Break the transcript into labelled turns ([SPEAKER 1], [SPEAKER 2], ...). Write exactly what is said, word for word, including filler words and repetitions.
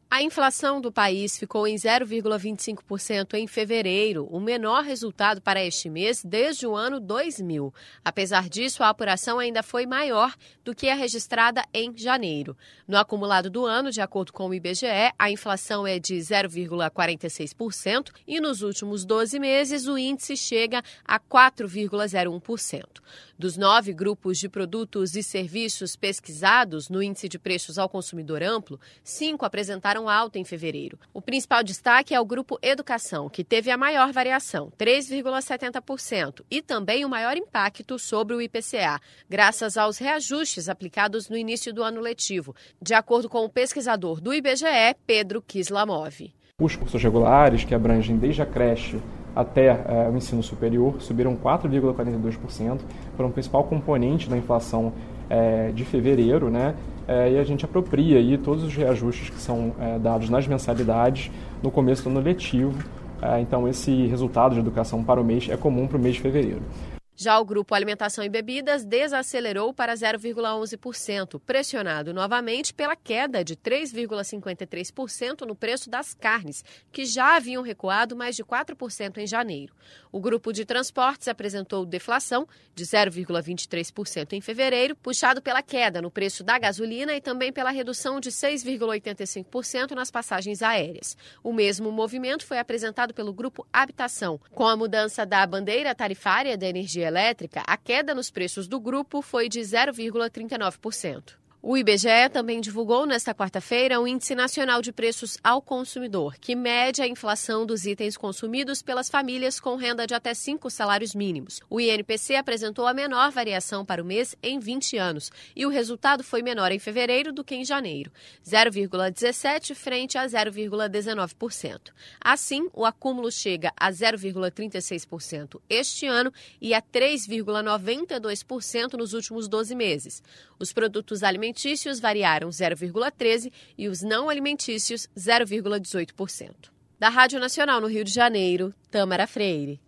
[SPEAKER 1] A inflação do país ficou em zero vírgula vinte e cinco por cento em fevereiro, o menor resultado para este mês desde o ano dois mil. Apesar disso, a apuração ainda foi maior do que a registrada em janeiro. No acumulado do ano, de acordo com o I B G E, a inflação é de zero vírgula quarenta e seis por cento e nos últimos doze meses o índice chega a quatro vírgula zero um por cento. Dos nove grupos de produtos e serviços pesquisados no Índice de Preços ao Consumidor Amplo, cinco apresentaram alta em fevereiro. O principal destaque é o grupo Educação, que teve a maior variação, três vírgula setenta por cento, e também o maior impacto sobre o I P C A, graças aos reajustes aplicados no início do ano letivo, de acordo com o pesquisador do I B G E, Pedro Kislamov.
[SPEAKER 2] Os cursos regulares, que abrangem desde a creche até é, o ensino superior, subiram quatro vírgula quarenta e dois por cento, foram o principal componente da inflação é, de fevereiro, né? É, e a gente apropria aí todos os reajustes que são é, dados nas mensalidades no começo do ano letivo. É, então, esse resultado de educação para o mês é comum para o mês de fevereiro.
[SPEAKER 1] Já o grupo Alimentação e Bebidas desacelerou para zero vírgula onze por cento, pressionado novamente pela queda de três vírgula cinquenta e três por cento no preço das carnes, que já haviam recuado mais de quatro por cento em janeiro. O grupo de transportes apresentou deflação de zero vírgula vinte e três por cento em fevereiro, puxado pela queda no preço da gasolina e também pela redução de seis vírgula oitenta e cinco por cento nas passagens aéreas. O mesmo movimento foi apresentado pelo grupo Habitação. Com a mudança da bandeira tarifária da energia elétrica, a queda nos preços do grupo foi de zero vírgula trinta e nove por cento. O I B G E também divulgou nesta quarta-feira o Índice Nacional de Preços ao Consumidor, que mede a inflação dos itens consumidos pelas famílias com renda de até cinco salários mínimos. O I N P C apresentou a menor variação para o mês em vinte anos e o resultado foi menor em fevereiro do que em janeiro, zero vírgula dezessete por cento frente a zero vírgula dezenove por cento. Assim, o acúmulo chega a zero vírgula trinta e seis por cento este ano e a três vírgula noventa e dois por cento nos últimos doze meses. Os produtos alimentícios variaram zero vírgula treze por cento e os não alimentícios zero vírgula dezoito por cento. Da Rádio Nacional no Rio de Janeiro, Tâmara Freire.